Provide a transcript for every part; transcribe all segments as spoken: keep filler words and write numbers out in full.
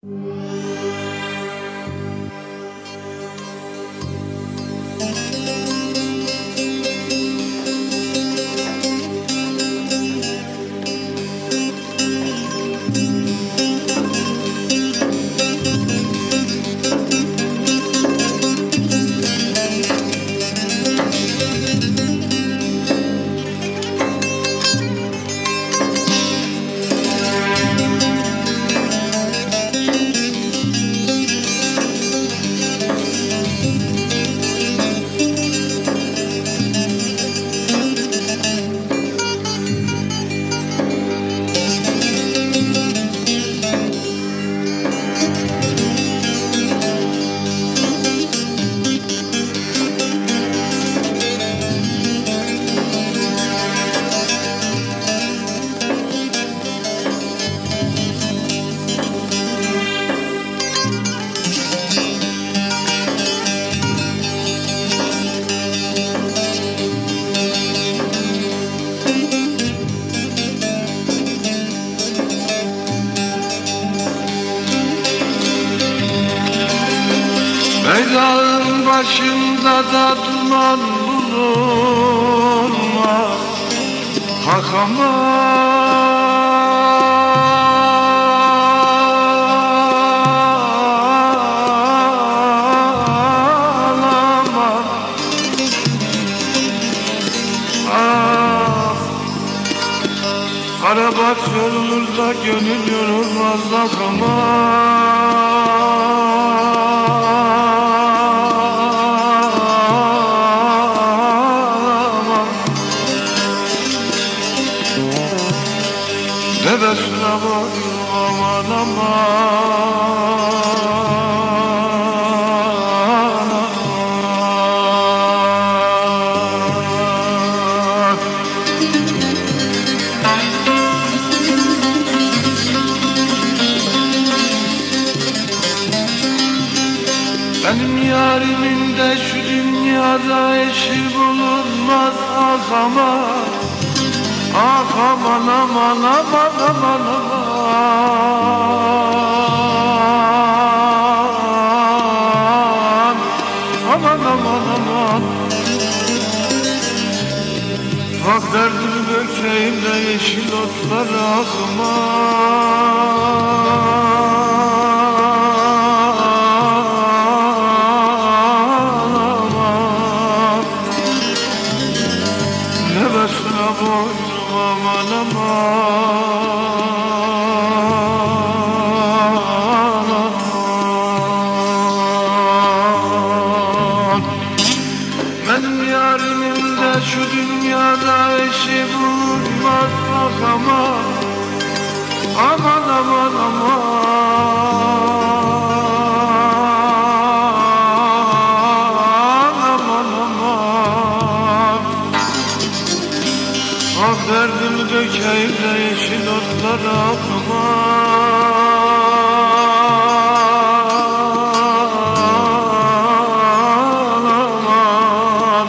Dağın başında da duman bulunmaz, kalkamam. Ah, Karabaş yolunda gönül yorulmaz, kalkamam. Bebesine boyum aman aman, aman. Benim yarimin de şu dünyada eşi bulunmaz, ah aman. Ah aman aman aman aman aman, aman aman aman. Bak derdimi dökeyim de yeşil otlara, ah aman. Nebesine boynum aman aman. Benim yarimin de şu dünyada eşi bulunmaz, ah aman. Aman aman aman, aman aman. Ah derdimi dökeyim de yeşil otlara, aman aman.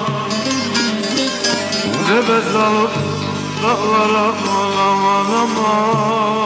Cebez alıp dağlara, aman aman.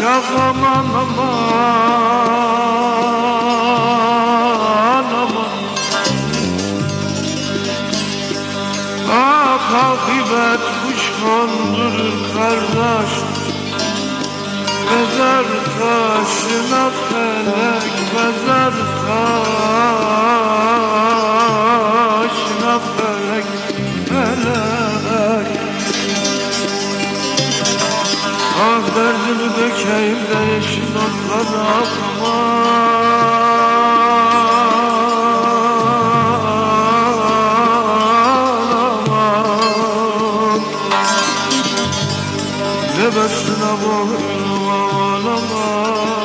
ah aman aman aman. Ah akıbet kuş kondurur kardeş, mezar taşına felek, mezar taşına felek, felek. Ah derdimi dökeyim de yeşil otlara aman. Ne besine boynuma aman aman.